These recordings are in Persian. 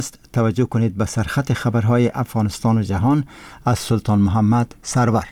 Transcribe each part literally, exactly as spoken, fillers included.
توجه کنید به سرخط خبرهای افغانستان و جهان از سلطان محمد سرور.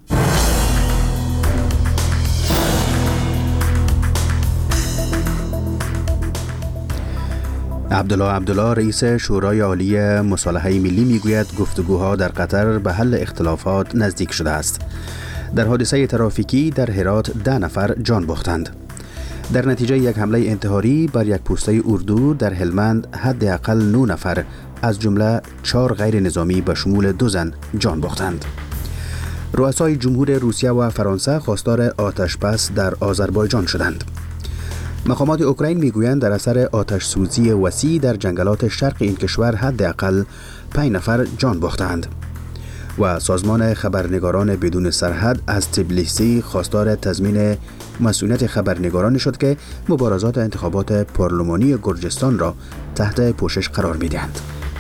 عبدالله عبدالله رئیس شورای عالی مصالحه ملی میگوید گفتگوها در قطر به حل اختلافات نزدیک شده است. در حادثه ترافیکی در هرات ده نفر جان باختند. در نتیجه یک حمله انتحاری بر یک پوسته اردو در هلمند حداقل نه نفر از جمله چهار غیر نظامی به شمول دو زن جان باختند. رؤسای جمهور روسیه و فرانسه خواستار آتش‌بس در آذربایجان شدند. مقامات اوکراین میگویند در اثر آتش سوزی وسیع در جنگلات شرق این کشور حداقل پنج نفر جان باختند. و سازمان خبرنگاران بدون سرحد از تبلیسی خواستار تضمین مسئولیت خبرنگاران شد که مبارزات انتخابات پارلمانی گرجستان را تحت پوشش قرار می‌دهند.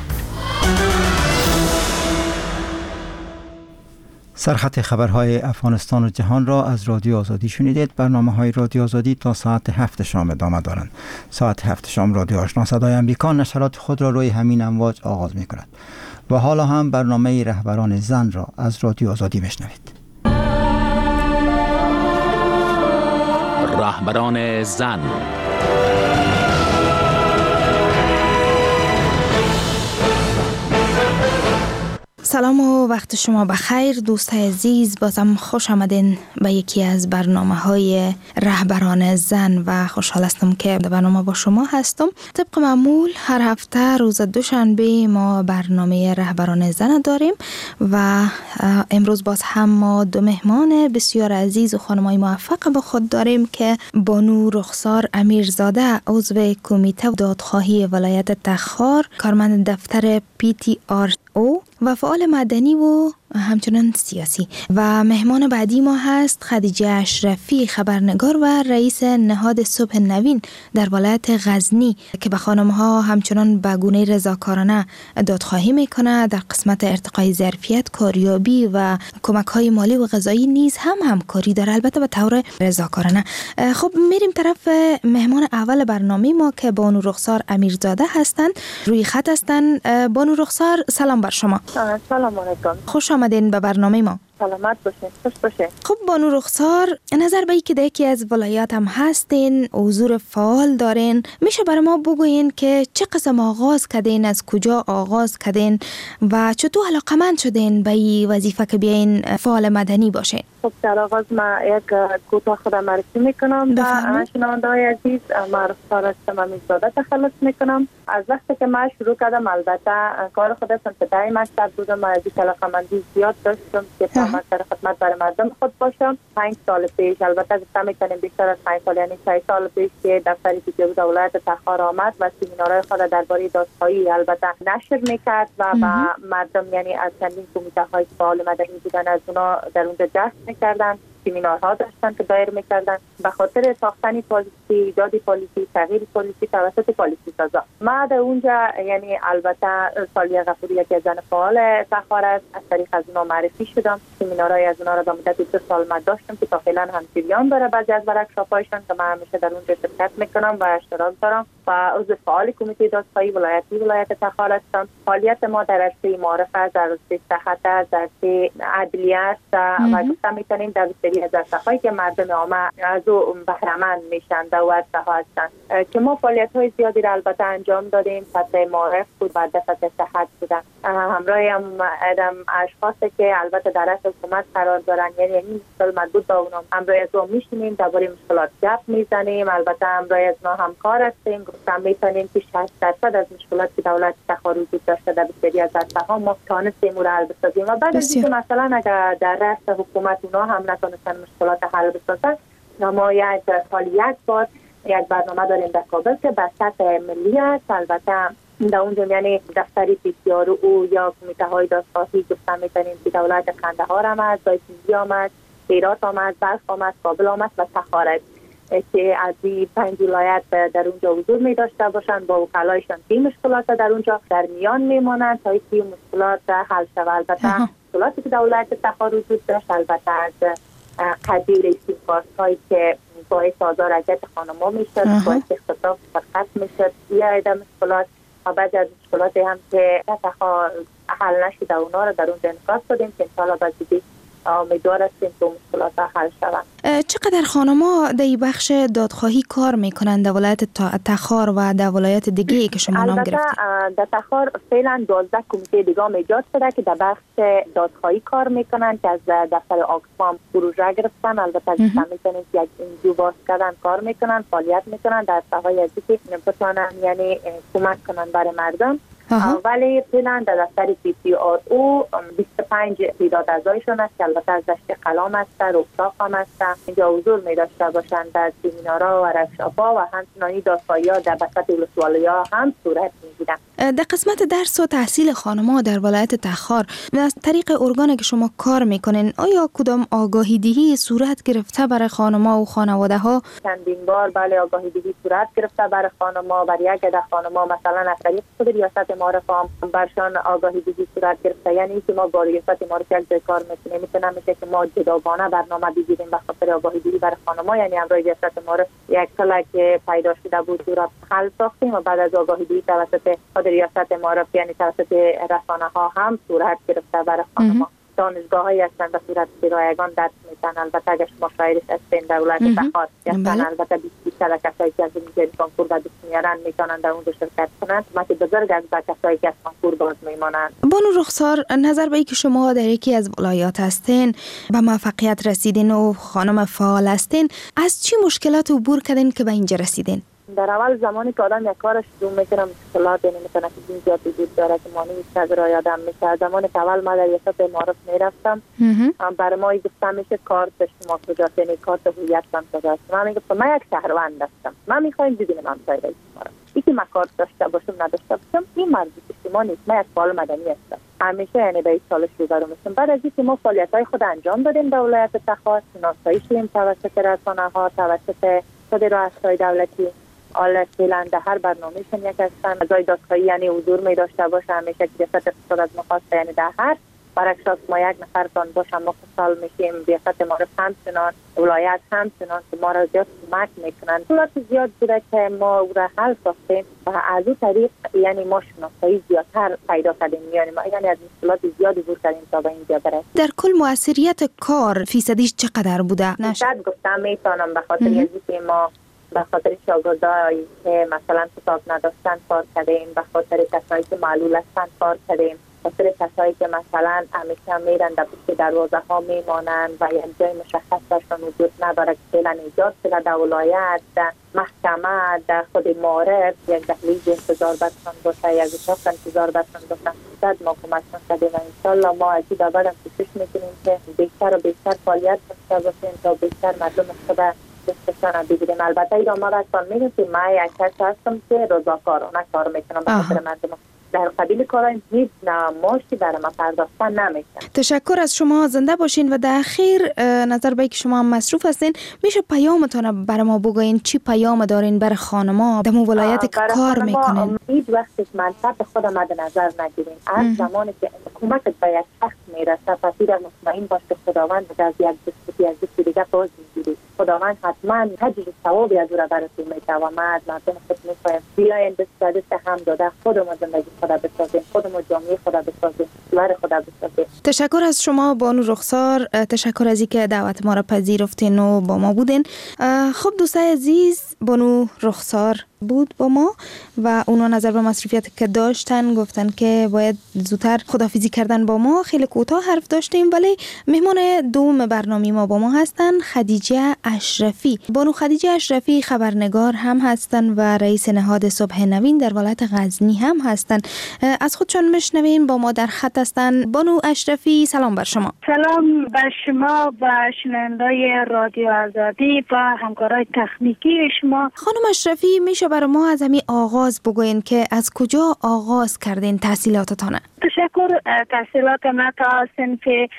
سرخط خبرهای افغانستان و جهان را از رادیو آزادی شنیدید. برنامه های رادیو آزادی تا ساعت هفت شام ادامه دارند. ساعت هفت شام رادیو آشنا صدای امریکا نشرات خود را روی همین امواج آغاز می کند. و حالا هم برنامه رهبران زن را از رادیو آزادی میشنوید. رهبران زن. سلام و وقت شما بخیر دوستای عزیز، بازم خوش آمدین به یکی از برنامه های رهبران زن و خوشحال هستم که در برنامه با شما هستم. طبق معمول هر هفته روز دوشنبه ما برنامه رهبران زن داریم و امروز باز هم ما دو مهمان بسیار عزیز و خانمای موفق با خود داریم که بانو رخسار امیرزاده، عضو کمیته دادخواهی ولایت تخار، کارمند دفتر پی تی آر او و فعال مدنی و همچنان سیاسی. و مهمان بعدی ما هست خدیجه اشرفی، خبرنگار و رئیس نهاد صبح نوین در ولایت غزنی که به خانم‌ها همچنان به گونه رضاکارانه دادخواهی میکنه. در قسمت ارتقای ظرفیت، کاریابی و کمک‌های مالی و غذایی نیز هم همکاری داره، البته به طور رضاکارانه. خب میریم طرف مهمان اول برنامه ما که بانو رخسار امیرزاده هستند. روی خط هستند. بانو رخسار سلام بر شما. سلام علیکم. خوش آمدین به برنامه ما. سلامت باشین، خوش باشین. خب بانو رخسار، نظر به اینکه یکی از ولایات هم هستین، حضور فعال دارین، میشه برای ما بگوین که چه قسم آغاز کردین، از کجا آغاز کردین و چطور علاقمند شدین به این وظیفه که بیاین فعال مدنی باشین؟ خب در آغاز ما یک کوتاه خودم معرفی میکنم. و شنونده‌های عزیز، ما رخسار هستم امیرزاده تخلص میکنم. از وقتی که ما شروع کردم، البته کار خودم ابتدای مکتب بودم، ما از علاقه‌مندی زیاد داشتم که من در خدمت برای مردم خود باشم. پنج سال پیش، البته گفتم میکنیم بیشتر از پنج سال، یعنی شش سال پیش که دفتری دیگه بود ولایت تخار آمد و سمینارهای خود درباره دادخواهی البته نشر میکرد و با مردم، یعنی از چندین کمیته های فعال مدنی بودن، از اونا در اونجا جشن میکردن، سمینارها داشتن که دایر میکردن به خاطر ساختن پالیسی، ایجاد پالیسی، تغییر پالیسی توسط پالیسی سازا. ما در اونجا، یعنی البته سالیه غفوری یکی از زن فعال تخار است، از طریق از اونا معرفی شدم. سمینارهای از اونا را به مدت دو سال ما داشتم که تا فعلا هم جریان داره. بعضی از ورکشاپ‌هایشان که من همیشه در اونجا شرکت میکنم و اشتراک دارم و عضو فعال کمیته دادخواهی ولایتی ولایت تخار هستم. فعالیت ما در عرصه معارفه، در عرصه صحت، در عرصه عدلیه است و گفتم میتونیم در سری از عرصه‌هایی که مردم عامه از او بهره‌مند میشن در عرصه‌ها هستن که ما فعالیت‌های زیادی را البته انجام دادیم. سطح معارف بود و سطح صحت بودن. همراه هم ادم اشخاصی که البته در رأس حکومت قرار دارن، یعنی این مشکل مربوط به اونها، همراه از اون میشینیم درباره مشکلات گپ میزنیم. البته همراه از اونها همکار هستیم. گفتم میتونیم که شصت درصد از مشکلاتی که دولت تخار وجود داشته در بسیاری از عرصه‌ها ما تونستیم اون را حل بسازیم. و بعد از اینکه مثلا اگر در رأس حکومت اونها هم نتونستن مشکلات حل بسازن، ما یک سال یک بار یک برنامه داریم در کابل که به سطح ملی است. البته در اونجا یعنی دفتری پی تی آر او یا کمیته های دادخواهی گفتن میتونیم که دولت قندهار آمد، دایسنجی آمد، هرات آمد، بلخ آمد، کابل آمد و تخار است که از این پنج ولایت در اونجا حضور می داشته باشند. با وکلایشان که مشکلات در اونجا در میان میمانند تا اینکه مشکلات حل شود. البته مشکلاتی که دولت تخار وجود داشت، البته از قبیل استیفاست هایی که باعث آزار اذیت خانم‌ها میشد، باعث اختطاف فرقت میشد، یا ایده مشکلات و بعضی از مشکلاتی هم که تخار حل نشده اونا رو در اونجا انعکاس دادیم که انشاءالله بعدی امیدوار هستیم که مشکلات حل شوند. چقدر خانم‌ها در بخش دادخواهی کار میکنند در ولایت تخار و در ولایت دیگه که شما نام گرفتید؟ البته در تخار فعلا دوازده کمیته دیگه ایجاد شده که در بخش دادخواهی کار میکنن که از دفتر آکسفام پروژه گرفتن. البته میتونید یک انجیو باز کردن کار میکنن، فعالیت میکنن در ساحه ازی که بتونن یعنی کمک کنن برای مردم. ولی فعلا در دفتر پی سی آر او بیست و پنج تعداد اعضایشون است که البته از دشت قلام است، رفتاق هم است، اینجا حضور می داشته باشند در سمینارها و ورکشاپ‌ها و همچنانی دادخواهی‌ها در وسط ولسوالی‌ها هم صورت می‌گیرد. در قسمت درس و تحصیل خانم‌ها در ولایت تخار از طریق ارگانی که شما کار میکنین آیا کدام آگاهی دهی صورت گرفته برای خانم‌ها و خانواده‌ها؟ چندین بار بله آگاهی دهی صورت گرفته برای خانم‌ها، برای یک عده خانم‌ها مثلا از طریق خود ریاست معارف هم برشان آگاهی دهی صورت گرفته. یعنی که ما با ریاست معارف یک جای کار میکنیم، میتونه میشه که ما جداگانه برنامه بگیریم به خاطر آگاهی دهی برای خانم‌ها. یعنی امروز ریاست معارف یک کلا که پیدا شده بود رو حل ساختیم و بعد از آگاهی دهی توسط خود ریاست معارف یعنی توسط رسانه‌ها هم صورت گرفته برای خانم‌ها. دانشگاه‌هایی هستند به صورت رایگان درس میدن. البته اگر شما شاعرش هستین در ولایت تخار هستن البته بیست سال کسایی که از این کنکور به دست میارن میتونن در اون شرکت کنند. ماتی بزرگ از کسایی که از کنکور باز میمانند. بانو رخسار، نظر به اینکه شما در یکی از ولایات هستین به موفقیت رسیدین و خانم فعال هستین، از چی مشکلات عبور کردین که به اینجا رسیدین؟ در اول زمانی که آدم یک کارش شروع میکنه مشکلات یعنی میتونه که این زیاد وجود داره که مانی میشه را یادم میشه. زمانی که اول ما در ریاست معارف میرفتم برای ما گفتم میشه کارت شما کجاست، یعنی کارت هویت من کجاست. من میگفتم من یک شهروند هستم، من میخوایم ببینم همسایه شما را. اینکه من کارت داشته باشم نداشته باشم این مربوط به شما نیست. من یک فعال مدنی هستم، همیشه یعنی به این سالش روبرو میشم. بعد از اینکه ما فعالیت‌های خود انجام دادیم در ولایت تخار، شناسایی شدیم توسط رسانه‌ها، توسط خود رؤسای دولتی، آل فعلا در هر برنامه‌شون یک هستن. اعضای دادخواهی یعنی حضور می داشته باشه همیشه که ریاست اقتصاد از مخواست یعنی در هر برعکس ما یک نفرتان باشه ما خوشحال میشیم. ریاست معارف همچنان، ولایت همچنان که ما را زیاد کمک میکنن. مشکلات زیاد بوده که ما او را حل ساختیم و از این طریق یعنی ما شناسایی زیادتر پیدا کردیم. یعنی ما یعنی از مشکلات زیادی عبور کردیم تا به اینجا برسیم. در کل موثریت کار فیصدیش چقدر بوده؟ نشد گفتم میتونم به خاطر اینکه ما به خاطر شاگردایی که مثلا کتاب نداشتن کار کردیم، به خاطر کسایی که معلول هستن کار کردیم، به خاطر کسایی که مثلا همیشه میرن در پشت دروازه ها میمانن و یک جای مشخص داشتن وجود نداره که فعلا ایجاد شده در ولایت، در محکمه، در خود معارف یک دهلیز انتظار بستن باشه، یک اتاق انتظار بستن باشن. صد ما کمکشان کردیم و انشالله ما از این به بعد کوشش میکنیم که بیشتر و بیشتر فعالیت داشته باشیم تا بیشتر مردم خود دستشان بگیریم. البته ایران ما رسان میگیم که من یک کسی هستم که رضاکارانه کار میکنم به خاطر مردم. در قبیل کارهای هیچ نماشی برای ما پرداختن نمیشه. تشکر از شما، زنده باشین و در اخیر نظر به که شما هم مصروف هستین میشه پیامتون برای ما بگوین؟ چی پیام دارین برای خانما در ولایت که کار میکنین؟ هیچ وقت منصب خود مد نظر نگیرین. از زمانی که کمک به یک شخص میرسه پس در مطمئن باش که خداوند از یک دستی از دستی دیگه باز میگیری. خداوند حتما اجر ثوابی از او را براتون میده و ما از مردم خود میخوایم بیاین دست به دست هم داده خودمون زندگی خدا بسازیم، خودمون جامعه خدا بسازیم، کشور خدا بسازیم. تشکر از شما بانو رخسار، تشکر از اینکه دعوت ما را پذیرفتین و با ما بودین. خب دوستای عزیز، بانو رخسار بود با ما و اونا نظر به مصروفیت که داشتن گفتن که باید زودتر خداحافظی کردن با ما. خیلی کوتاه حرف داشتیم ولی مهمان دوم برنامه ما با ما هستن خدیجه اشرفی. بانو خدیجه اشرفی خبرنگار هم هستن و رئیس نهاد صبح نوین در ولایت غزنی هم هستن. از خودشون میشنویم، با ما در خط هستن. بانو اشرفی سلام بر شما. سلام بر شما و شنوندای رادیو آزادی و همکارای تکنیکی شما. خانم اشرفی میشه برای ما از همین آغاز بگوین که از کجا آغاز کردین تحصیلاتتان؟ تشکر. تحصیلات من تا صنف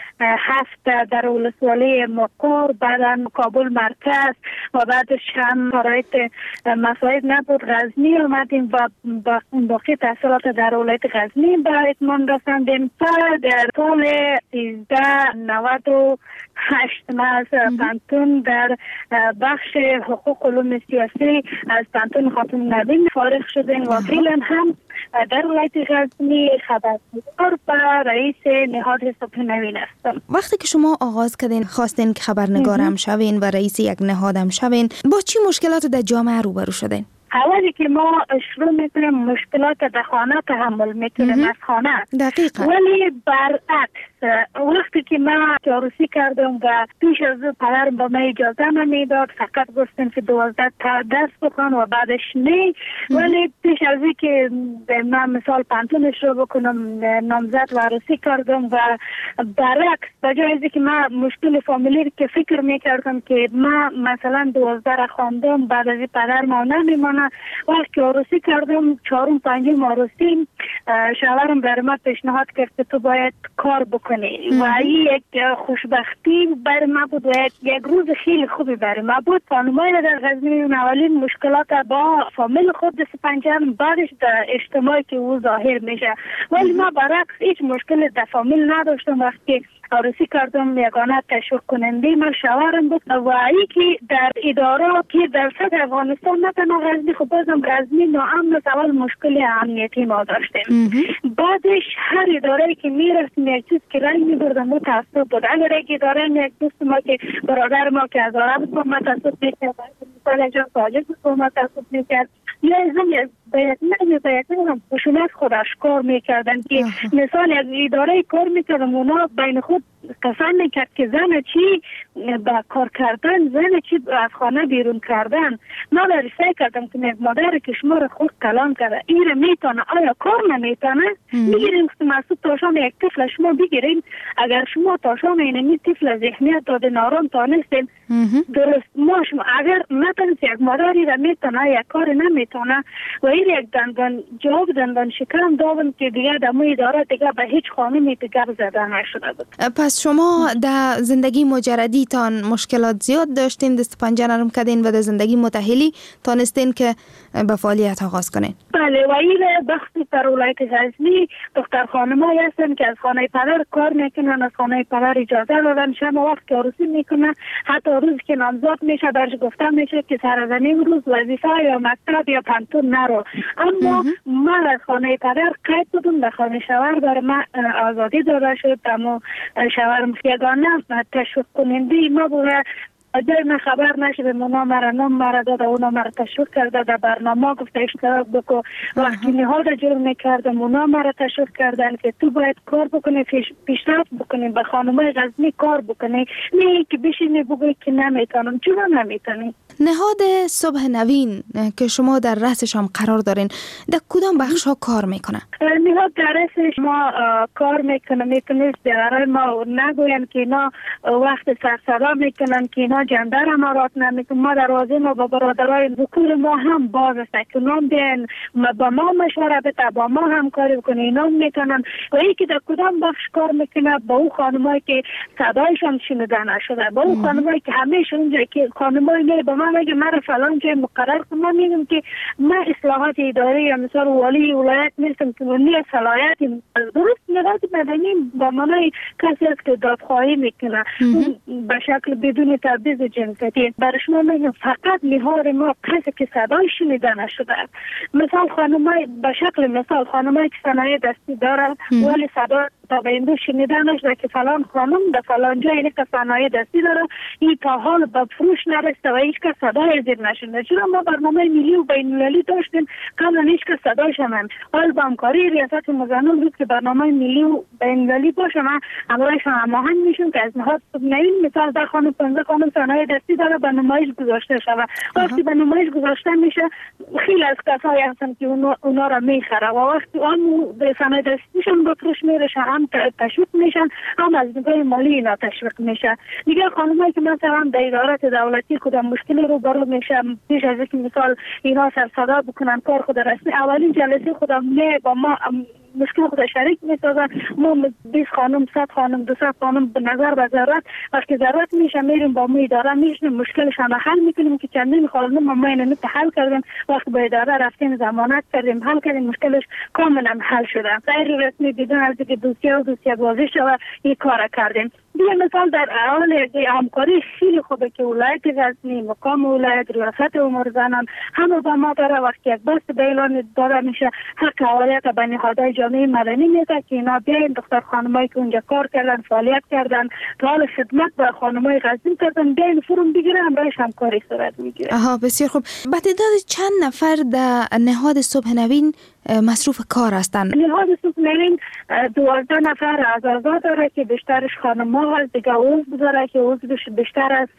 هفت در ولسوالی مقر، بعداً کابل مرکز و بعدش هم شرایط مساعد نبود غزنی آمدیم و باقی تحصیلات در ولایت غزنی به اتمام رساندیم. تا در سال سیزده نود و هشت ما از پانتون در بخش حقوق علوم سیاسی از پانتون خاتون نوین فارغ شدیم و فعلا هم در ولایت غزنی خبرنگار و رئیس نهاد صبح نوین هستم. وقتی که شما آغاز کردین خواستین که خبرنگار هم شوین و رئیس یک نهاد هم شوین، با چی مشکلات در جامعه روبرو شدین؟ اولی که ما شروع میکنیم مشکلات در خانه تحمل میکنیم از خانه. دقیقا. ولی برعکس وقتی که ما عروسی کردم و پیش از او پدرم با من اجازه نمیداد، فقط گفتن که دوازده تا دست بکن و بعدش نه. ولی پیش از این که من مثال پانتونش رو بکنم نامزد و عروسی کردم و برعکس بجای از که من مشکل فامیلی که فکر میکردم که ما مثلا دوازده را خواندم بعد از پدر ما نمیمانه، وقتی عروسی کردم چهارم پنجم عروسی شوهرم بر من پیشنهاد کرد که تو باید کار بکنی و این یک خوشبختی بر ما بود و یک روز خیلی خوبی بر ما بود. خانمای در غزنی اولین مشکلات با فامیل خود دست پنجم، بعدش در اجتماعی که او ظاهر میشه. ولی ما برعکس هیچ مشکل در فامیل نداشتم. وقتی عروسی کردم یگانه تشویق کننده من شوهرم بود و ای که در اداره که در صد افغانستان نه تنها غزنی، خب بازم غزنی ناامن اول مشکل امنیتی ما داشتیم. بعدش هر اداره که میرفتیم یک چیز که رنگ میبردم متاسف بود. اگر یک اداره یک دوست ما که برادر ما که از عرب بود متاسف میکرد، مثلا جا تاجر بود متاسف میکرد، یا ازم باید نه باید هم خشونت خود اشکار میکردن که مثال یک اداره کار میکردم اونا بین خود قسم میکرد که زن چی با کار کردن، زن چی از خانه بیرون کردن. ما در سعی کردم که یک مادر که شما رو خود کلام کرده این رو میتونه آیا کار نمیتونه میگیریم که مسئول تاشام یک طفل شما بگیریم. اگر شما تاشام اینمی طفل ذهنیت داده نارام تانستیم درست ما شما اگر نتونست یک مادری را میتونه یک کار نمیتونه و این یک دندان جواب دندان شکرم دادم که دیگه دموی داره دیگه به هیچ خانمی دیگر زده نشده بود. پس شما در زندگی مجردی تان مشکلات زیاد داشتین، دست پنجه نرم کردین و در زندگی متحلی تانستین که به فعالیت آغاز کنین؟ بله و این بخشی در ولایت غزنی دختر خانمایی هستن که از خانه پدر کار میکنن، از خانه پدر اجازه دادن شما وقت که عروسی میکنن حتی روز که نامزاد میشه درش گفته میشه که سر از این روز وظیفه یا مکتب یا پانتون نرو. اما من از خانه پدر قید بودم به خانه شوهر برای من آزادی داده شد. اما شوهرم یگانه تشویق کننده ما بوده. جای من خبر نشده مونا مرا نام مرا داده اونا مرا تشویق کرده در برنامه گفته اشتراک بکو. وقتی نهاد جور میکرده مونا مرا تشویق کردن که تو باید کار بکنی، پیشرفت بکنی، به خانمای غزنی کار بکنی، نه که بشینی بگوی که نمیتونم. چرا نمیتونی؟ نهاد صبح نوین که شما در رأسش هم قرار دارین در کدام بخش ها کار میکنه؟ نهاد در رأسش ما کار میکنه میتونست در ما نگوین که اینا وقت سرسرا میکنن که اینا جندر امارات نمیکنن. ما در واضح ما با برادرای ذکور ما هم باز است که نام بین با ما مشوره بده با ما هم کاری بکنه اینا میتونن و ای که در کدام بخش کار میکنه با اون خانمایی که صدایشان شنیده نشده، با اون خانمایی که همیشه اونجا که خانمایی نه با من اگه من فلان جای مقرر کنم من میگم که من اصلاحات اداری یا مثلا والی ولایت نیستم که نه صلاحیت درست نهاد مدنی با منای کسی است که دادخواهی میکنه به شکل بدون تبعیض جنسیتی. برای شما میگم فقط نهاد ما کسی که صدای شنیده نشده. مثال خانمای به شکل مثال خانمایی که صنایع دستی داره ولی صدا تا به این دو شنیده نشده که فلان خانم در فلان جای اینه که صنایع دستی داره این تا حال به فروش نرسته و هیچ که صدای زیر نشده. چرا ما برنامه ملی و بین المللی داشتیم قبلا هیچ که صدایش هم حال با همکاری ریاست مزنون بود که برنامه ملی و بین المللی باشه من همراهش هماهنگ میشیم که از نهاد نوین مثال در خانم پنځه خانم صنایع دستی داره به نمایش گذاشته شده. وقتی به نمایش گذاشته میشه خیلی از کسایی هستن که اونا, اونا را میخره و وقتی آن صنایع دستیشون به فروش میرسه هم تشویق میشن هم از نگاه مالی اینا تشویق میشه. دیگه خانمایی که مثلا در ادارات دولتی کدام مشکلی رو برو میشه پیش از اینکه مثال اینا سر صدا بکنن کار خود رسمی اولین جلسه خودم نه با ما مشکل خود شریک میسازن. ما بیست خانم صد خانم دویست خانم به نظر به ضرورت وقتی ضرورت میشه میریم با ما اداره میشیم مشکلشان حل میکنیم که چندین خانم ما اینو حل کردیم. وقتی به اداره رفتیم ضمانت کردیم حل کردیم مشکلش کاملا حل شده. غیر رسمی بدون از اینکه دوسیه و دوسیه بازی شود این کار کردیم. دیگه مثال در حال همکاری خیلی خوبه که ولایت غزنی مقام ولایت ریاست امور زنان همه با ما داره. وقتی یک بست به اعلان داده میشه حق اولویت به نهادهای جامعه مدنی میده که اینا بیاین دختر خانمایی که اونجا کار کردن فعالیت کردن تا حال خدمت به خانمای غزنی کردن بیاین فرم بگیرن همراهش همکاری صورت میگیره. آها بسیار خوب. با تعداد چند نفر در نهاد صبح نوین مصروف کار هستند؟ نهاد صبح نوین دوازده نفر اعضا داره که بیشترش خانم‌ها هست. دیگه عضو داره که عضوش بیشتر از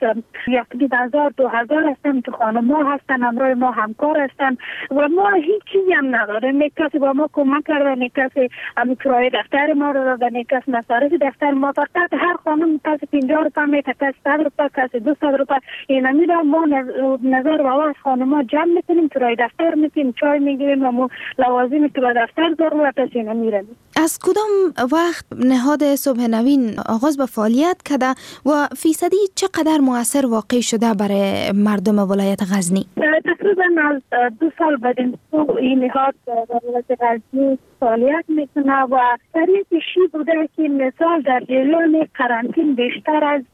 یک هزار دو هزار هستن که خانم‌ها هستن همراه ما همکار هستن و ما هیچ چیزی هم نداریم. یک کسی با ما کمک کرده، یک کسی هم کرایه دفتر ما رو دادن، یک کسی مصارف دفتر ما. فقط هر خانم کسی پنجاه روپیه میده، کسی صد روپیه، کسی دویست روپیه. اینا میره ما نظر و آواز خانم‌ها جمع میکنیم، کرایه دفتر میدیم، چای میگیریم و ما لوازمی که به دفتر ضرورت است اینا میریم. از کدام وقت نهاد صبح نوین آغاز به فعالیت کرده و فیصدی چقدر مؤثر واقع شده برای مردم ولایت غزنی؟ تقریبا از دو سال بعد این نهاد در ولایت غزنی فعالیت میکنه و طریقشی بوده که مثال در جریان قرنطین بیشتر از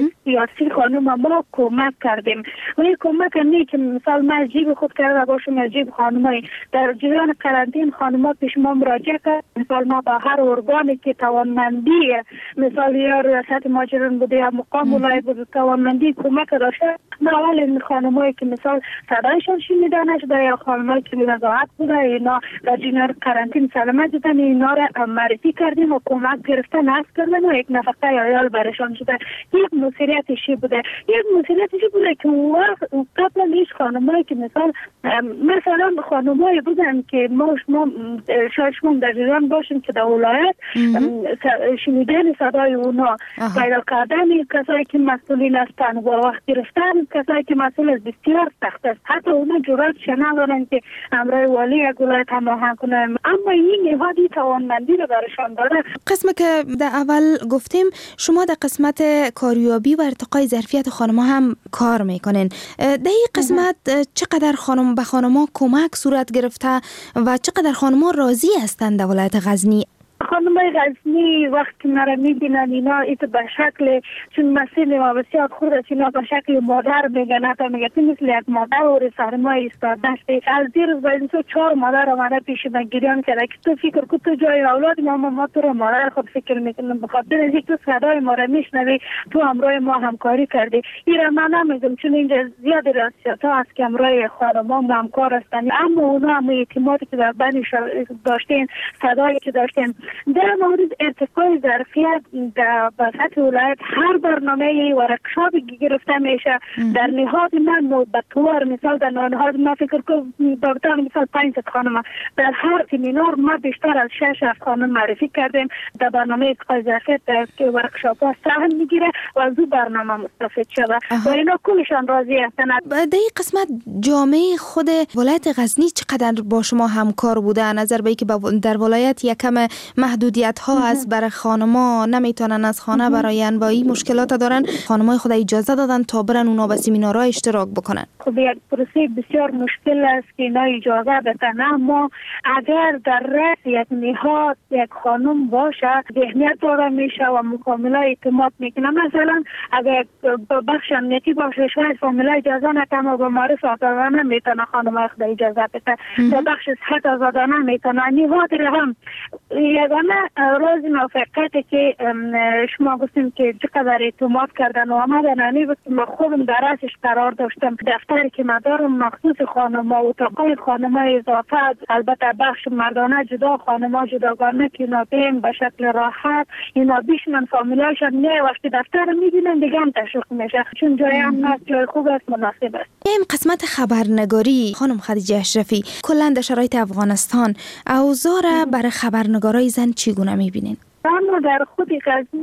سیاسی خانم ما کمک کردیم و این کمک نه که مثال من جیب خود کرده باشم از جیب خانمای در جریان قرنطین خانم پیش ما مراجعه کرد. مثال ما با هر ارگانی که توانمندی مثال یا ریاست مهاجران بوده یا مقام ولایت بوده توانمندی کمک داشته ما اول این خانمایی که مثال صدایشان شنیده نشده یا خانمایی که نزاعت بوده اینا در جریان قرنطین سلامت دیدن اینا را معرفی کردیم و کمک گرفتن هست کردن و یک نفقه عیال برشان شده. یک مسئولیتشی بوده یک مسئولیتشی بوده که وقت قبل از خانمایی که مثال مثلا خانمایی بودن که ما شما شاید شما در جریان باشیم که در ولایت شنیدن صدای اونا پیدا کردن کسایی که مسئولین هستن و وقت گرفتن کسایی که مسئول از بسیار سخت است. حتی اونا جرأت ندارن که همراه والی یک ولایت هماهنگ کنن اما این نهادی توانمندی رو برشان داره. قسمی که در اول گفتیم شما در قسمت کاریابی و ارتقای ظرفیت خانم‌ها هم کار میکنین. در این قسمت چقدر خانم به خانم‌ها کمک صورت گرفته و چقدر خانم‌ها راضی هستند در ولایت غزنی؟ خانمای غزنی وقتی مرا میبینن اینا ایت به شکل چون مسئله ما بسیار خود است اینا به شکل مادر میگن حتی میگه تو مثل یک مادر و سر ما ایستاده است. از دیر از باید تو چهار مادر آمده پیش من گریان کرده که تو فکر کن تو جای اولاد ما ما تو رو مادر خود فکر میکنم بخاطر اینکه تو صدای ما را میشنوی تو همراه ما همکاری کردی. این را من نمیگم چون اینجا زیاد راستیات ها هست که همراه خانما ما همکار هستن اما اونا هم اعتمادی که در بینش داشتین صدایی که داشتین در مورد ارتقای ظرفیت در سطح ولایت هر برنامه ورکشاپی گرفته میشه در نهاد من به طور مثال در نهاد ما فکر کنم دکتر مثال پنج خانم در هر سمینار ما بیشتر از شش خانم معرفی کردیم در برنامه ارتقای ظرفیت که ورکشاپ ها سهم میگیره و از اون برنامه مستفید شده و اینا کلشان راضی هستند. در این قسمت جامعه خود ولایت غزنی چقدر با شما همکار بوده؟ نظر به اینکه در ولایت یکم محدودیت ها از برای خانما نمیتونن از خانه براین با این مشکلات دارن خانمای خود اجازه دادن تا برن اونا به سمینارها اشتراک بکنن. خب یک پروسه بسیار مشکل است که اینا اجازه بدن اما اگر در رأس یک نهاد یک خانم باشه ذهنیت داره میشه و مکمل اعتماد میکنه. مثلا اگر بخش امنیتی باشه شاید فامیلا اجازه نکنه و به معرف آزادانه میتونه خانم خود اجازه بده در بخش صحت آزادانه میتونه نهاد هم یگانه راز موفقیت که شما گفتیم که چقدر اعتماد کردن و آمدن انی گفتیم ما خودم در رأسش قرار داشتم دفتری که مدارم مخصوص خانم‌ها و اتاقای خانم‌ها اضافه البته بخش مردانه جدا خانم‌ها جداگانه که اینا بیم به شکل راحت اینا بیشتر فامیلایشان نه وقتی دفتر میبینن دیگه هم تشویق میشه چون جای هم هست جای خوب است مناسب است. این قسمت خبرنگاری خانم خدیجه اشرفی کلا در شرایط افغانستان اوضاع را برای خبرنگارای زن چگونه میبینین؟ اما در خود غزنی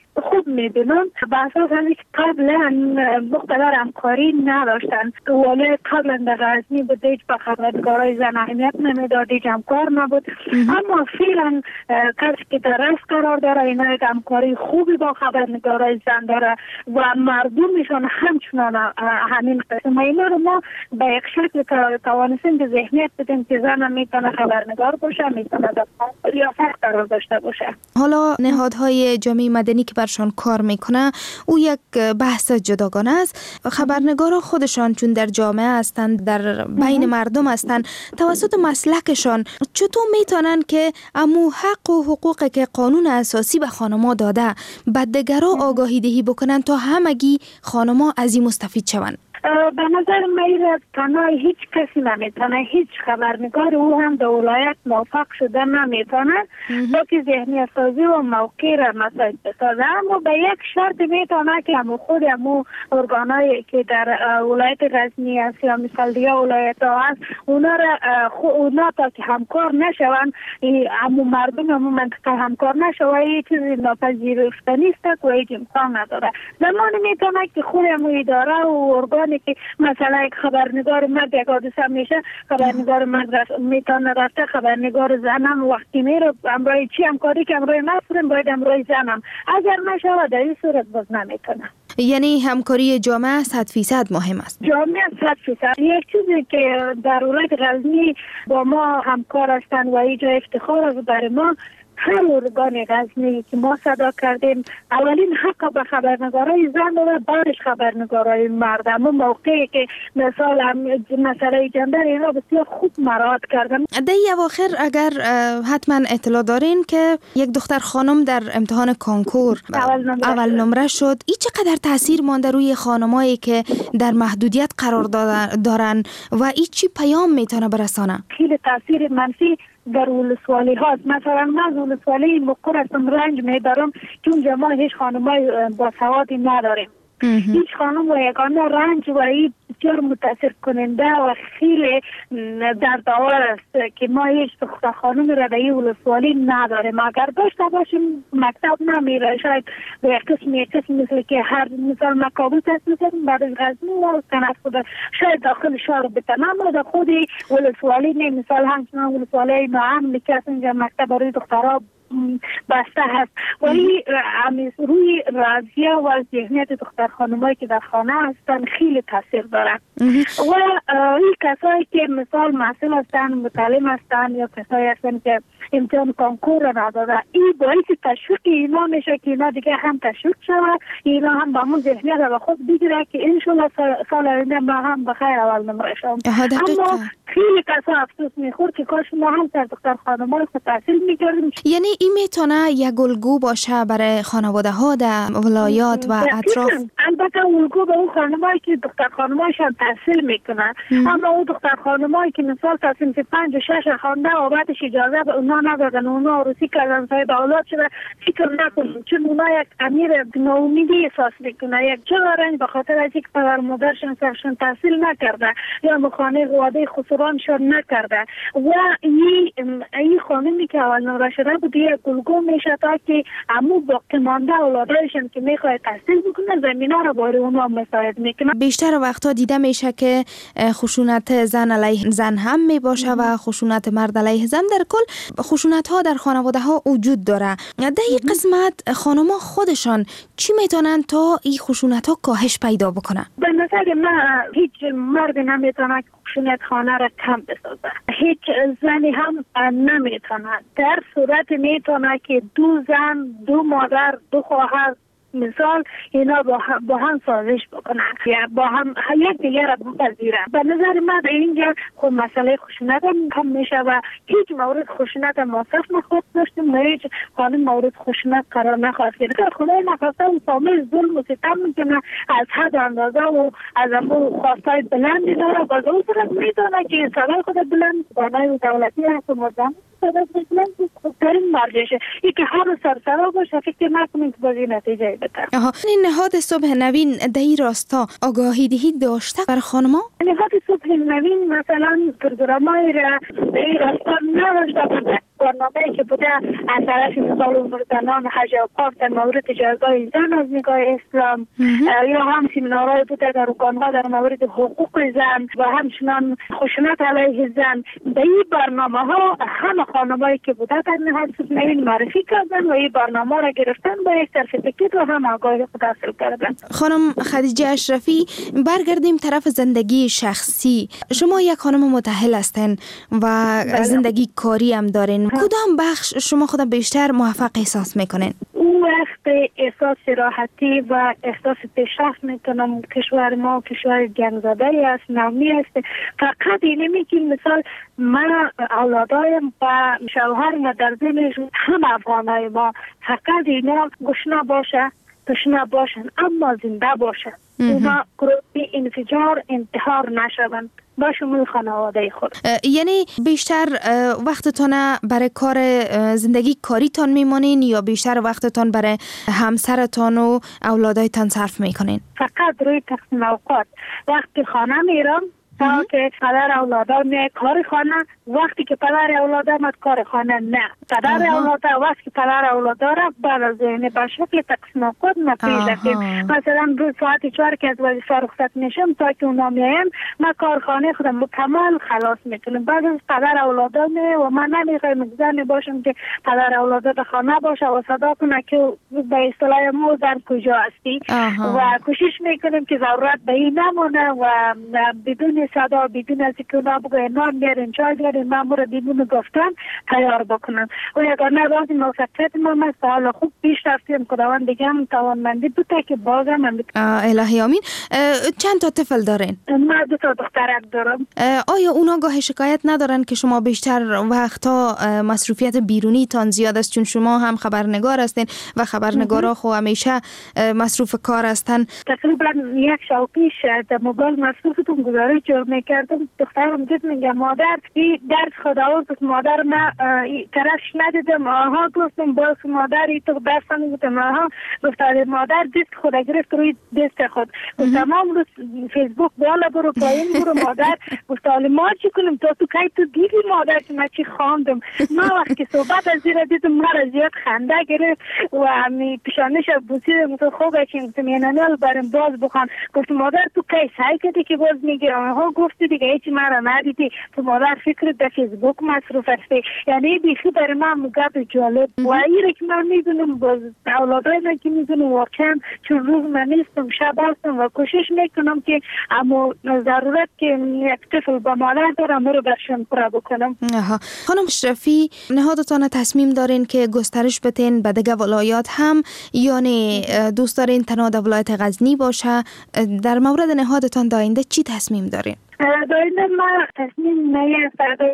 خوب میبینم به اساس اینکه قبلا مقتدر همکاری نداشتن. ولی قبلا در غزنی بود، هیچ به خبرنگارای زن اهمیت نمیداد، هیچ همکار نبود. اما فعلا کسی که در رأس قرار داره اینا یک همکاری خوبی با خبرنگارای زن داره و مردمشان همچنان همین قسم. اینا رو ما به یک شکل توانستیم به ذهنیت بدیم که زن میتونه خبرنگار باشه، میتونه در ریاست قرار داشته باشه. حالا نهادهای جامعه مدنی که برشان کار میکنه او یک بحث جداگانه است. خبرنگارا خودشان چون در جامعه هستند، در بین مردم هستند، توسط مسلکشان چطور میتونن که امو حق و حقوق که قانون اساسی به خانما داده به دیگران آگاهی دهی بکنن تا همگی خانما از این مستفید شوند؟ به نظر من تنها هیچ کسی نمیتونه، هیچ خبرنگار او هم در ولایت موفق شده نمیتونه با که ذهنی سازی و موقع را مساعد بسازه. اما به یک شرط میتونه که همو خود همو ارگانایی که در ولایت غزنی هست یا مثال دیگه ولایت ها هست اونا را اونا تا که همکار نشون، همو مردم همو منطقه همکار نشون، هیچ چیزی ناپذیرفتنی است و هیچ امکان نداره. زمان میتونه که خود همو اداره و ارگان که مثلا یک خبرنگار مرد یک حادثه میشه، خبرنگار مرد میتونه رفته، خبرنگار زنم وقتی میره امرای چی همکاری که امرای مفرم باید امرای زنم اگر نشود در این صورت باز نمیتونه. یعنی همکاری جامعه صد فیصد مهم است. جامعه صد فیصد. یک چیزی که در ولایت غزنی با ما همکار هستند و اینجا افتخار است برای ما، هر ارگان غزنی که ما صدا کردیم اولین حق به خبرنگارای زن و بعدش خبرنگارای مرد. اما موقعی که مثال مسئله جندر اینا بسیار خوب مراعات کردن. در اواخر اگر حتما اطلاع دارین که یک دختر خانم در امتحان کانکور اول نمره, اول نمره شد، این چقدر تاثیر مانده روی خانمایی که در محدودیت قرار دارن و این چی پیام میتونه برسانه؟ خیلی تاثیر منفی در ولسوالی هاست. مثلا من ولسوالی مقر هستم، رنج میدارم چون جماع هیچ خانمای با سوادی نداریم. هیچ خانم و یگانه رنج و این بسیار متاثر کننده و خیلی دردآور است که ما هیچ دختر خانم را در این ولسوالی نداریم. اگر داشته باشیم مکتب نمیره، شاید به یک قسم یک قسم مثل که هر مثال مکابل تصمیم کنیم بعد از غزنی و کنه خود شاید داخل شهر بتن، اما در خود ولسوالی نه. مثال همچنان ولسوالی ناامن که از اینجا مکتب برای دخترها بسته هست ولی روی راضیه و ذهنیت دختر خانمایی که در خانه هستن خیلی تاثیر داره. و این کسایی که مثال محصل هستن، متعلم هستن یا کسایی هستن که امتحان کانکور را نداره، این باعث تشویق اینا میشه که اینا دیگه هم تشویق شود، اینا هم با همون ذهنیت را خود بگیره که انشالله سال آینده ما هم بخیر اول نمره شوم. اما خیلی کسا افسوس میخورد که کاش ما هم در دختر خانم‌ها خود تحصیل میکردیم. یعنی این میتونه یک الگو باشه برای خانواده ها در ولایات و اطراف؟ البته الگو به اون خانمایی که دختر خانم‌هاشون تحصیل میکنن، اما اون دختر خانمایی که مثال تصمیم که پنج و شش خونده و بعدش اجازه به اونا ندادن، اونا عروسی کردن صاحب اولاد شده، فکر نکنیم چون اونا یک امیر ناامیدی احساس میکنه، یک جوارن به خاطر از اینکه پدر مادرشون سرشون تحصیل نکرده یا مخانه وعده خسرانشون نکرده و این این خانمی که اول نمره شده بود یک الگو میشه تا که عمو باقی مانده اولادایشون که میخواد تحصیل بکنه زمینه رو برای اونا مساعد میکنه. بیشتر وقتا دیده میشه که خشونت زن علیه زن هم میباشه و خشونت مرد علیه زن. در کل خشونت ها در خانواده ها وجود داره. در این قسمت خانما خودشان چی میتونن تا این خشونت ها کاهش پیدا بکنه؟ به نظر من هیچ مرد نمیتونه خشونت خانه را کم بسازه، هیچ زنی هم نمیتونه. در صورت میتونه که دو زن، دو مادر، دو خواهر مثال اینا با هم, با هم سازش بکنن یا با هم یک دیگر را بپذیرن. به نظر من اینجا خود مسئله خشونت هم کم میشه و هیچ مورد خشونت موثق نخواهد داشتیم و هیچ قانون مورد خشونت قرار نخواهد گرفت. خدای نخواسته و کامل ظلم و ستم میکنه از حد اندازه و از امو خواستای بلندی داره، باز اون صورت میدونه که صدای خود بلند بانای و دولتی هست و مردم صدای بلند در این مرجشه ای که هر سرسرا باشه فکر نکنید که بازی نتیجه بده. این نهاد صبح نوین در این راستا آگاهی دهی داشته بر خانما؟ نهاد صبح نوین مثلا پروگرامای را در این راستا نداشته بوده. برنامه‌ای که بوده از طرف مثال امور زنان حج اوقاف در مورد جایگاه زن از نگاه اسلام، یا هم سمینارهای بوده در ارگان‌ها در مورد حقوق زن و همچنان خشونت علیه زن. به این برنامه ها همه خانمایی که بوده در نهاد سفنین معرفی کردن و این برنامه را گرفتن با یک سرتیفیکت و هم آگاهی خود حاصل کردن. خانم خدیجه اشرفی، برگردیم طرف زندگی شخصی. شما یک خانم متأهل هستین و بله. زندگی کاری هم دارین. کدام بخش شما خود بیشتر موفق احساس میکنین؟ اون وقت احساس راحتی و احساس پیشرفت میکنم. کشور ما کشور جنگ زده است، نامی است. فقط اینه میگیم مثال من اولادایم و شوهرم در زمینش هم افغانای ما، فقط اینا گشنه باشه تشنه باشن اما زنده باشن، اونا گروه انفجار انتحار نشون با شمول خانواده خود. یعنی بیشتر وقتتان برای کار زندگی کاریتان میمانین یا بیشتر وقتتان برای همسرتان و اولادایتان صرف میکنین؟ فقط روی تقسیم اوقات. وقتی خانه میرم تا که پدر اولادار میای کار خانه، وقتی که پدر اولادار مد کار خانه نه. پدر اولادار وقتی که پدر اولادار بعد از این به شکل تقسیم اوقات ما پیش داریم. مثلا روز ساعت چهار که از وظیفه رخصت میشم تا که اونا میایم ما کارخانه خودم مکمل خلاص میکنم. بعد از پدر اولادار می و من نمیخوایم مگذار باشم که پدر اولادار خانه باشه و صدا کنه که به اصطلاح ما در کجا هستی و کوشش میکنیم که ضرورت به این نمونه و بدون صدا بدون از که اونا بگه نان بیارین چای بیارین مامور بدون گفتن تیار بکنن و اگر نه بازی موفقیت ما است حالا خوب پیش رفتیم خداوند دیگه هم توانمندی بوده که بازم هم الهی آمین. چند تا طفل دارین؟ من دو تا دخترک دارم. آیا اونا گاه شکایت ندارن که شما بیشتر وقتا مصروفیت بیرونی تان زیاد است؟ چون شما هم خبرنگار هستین و خبرنگارا خو همیشه مصروف کار هستن. تقریبا یک سال پیش در موبایل مصروفتون گزارش میکردم. دخترم دید میگه مادر این درس خداوند مادر من طرفش ندیدم آها گفتم باز مادر ای تو درس نمیدم آها گفتم مادر دید خدا گرفت روی دست خود تمام روز فیسبوک بالا برو پایین برو مادر گفتم ما چی کنیم تو تو کی تو دیدی مادر که من چی خواندم. ما وقتی صحبت از زیر دیدم مرا زیاد خنده گرفت و همی پیشانش بوسیدم تو خوبه که گفتم یعنی برم باز بخوان. گفتم مادر تو کی سعی کردی که باز میگه آها گفتی دیگه هیچی مرا ندیدی تو مادر فکر در فیسبوک مصروف هستی. یعنی بیخی برای من مگب جالب و ایره که من میدونم باز اولادای من که میدونم واقعا چون روز من نیستم شب هستم و کوشش میکنم که اما ضرورت که یک طفل با مادر دارم رو برشون پورا بکنم. خانم اشرفی، نهادتان تصمیم دارین که گسترش بتین به دیگه ولایات هم یعنی دوست دارین تنها در ولایت غزنی باشه؟ در مورد نهادتان داینده چی تصمیم دارین؟ داینده ما تصمیم نیست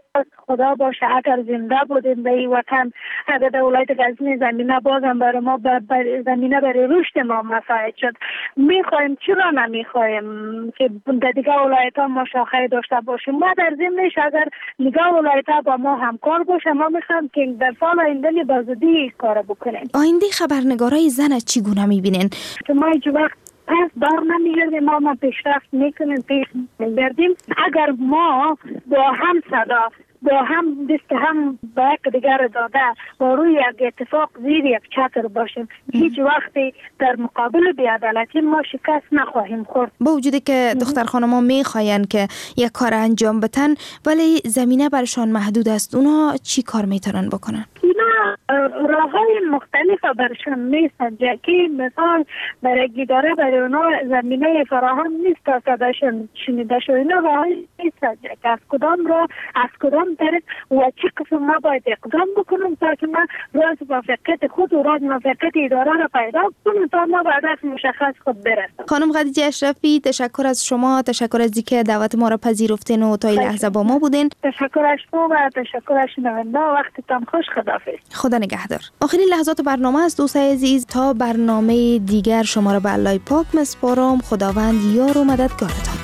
خدا باشه اگر زنده بودیم به این وطن اگر در ولایت غزنی زمینه بازم برای ما بر زمینه برای رشد ما مساعد شد. میخوایم چرا نمیخوایم که در دیگه ولایت ها ما شاخه داشته باشیم. ما در ضمنش اگر دیگه ولایت ها با ما همکار باشه ما میخوایم که در سال آینده با زودی کار بکنیم. آینده خبرنگارای زن چگونه میبینین؟ که ما هیچ وقت پس بار نمیگردیم ما ما پیشرفت میکنیم پیش میبردیم اگر ما با هم صدا با هم دست هم با یک دیگر داده با روی یک اتفاق زیر یک چتر باشیم هیچ وقتی در مقابل بی‌عدالتی ما شکست نخواهیم خورد. با وجودی که دختر خانما میخواین که یک کار انجام بدن ولی زمینه برشان محدود است، اونا چی کار میتونن بکنن؟ اینا راه های مختلف برشان میستن که مثال برای گیداره برای اونا زمینه فراهم نیست تا صداشون شنیده شد. اینا راه های نیستن که از کدام را از کدام طرف و چی قسم ما باید اقدام بکنم تا که ما راز موفقیت خود و راز موفقیت اداره را پیدا کنم تا ما بعد از مشخص خود برسم. خانم خدیجه اشرفی، تشکر از شما، تشکر از اینکه دعوت ما را پذیرفتین و تا این لحظه با ما بودین. تشکر از شما و تشکر از شنونده. وقتتان خوش. خداحافظ. خدا نگهدار. آخرین لحظات برنامه است دوستای عزیز. تا برنامه دیگر شما را به الله پاک میسپارم. خداوند یار و مددگارتان.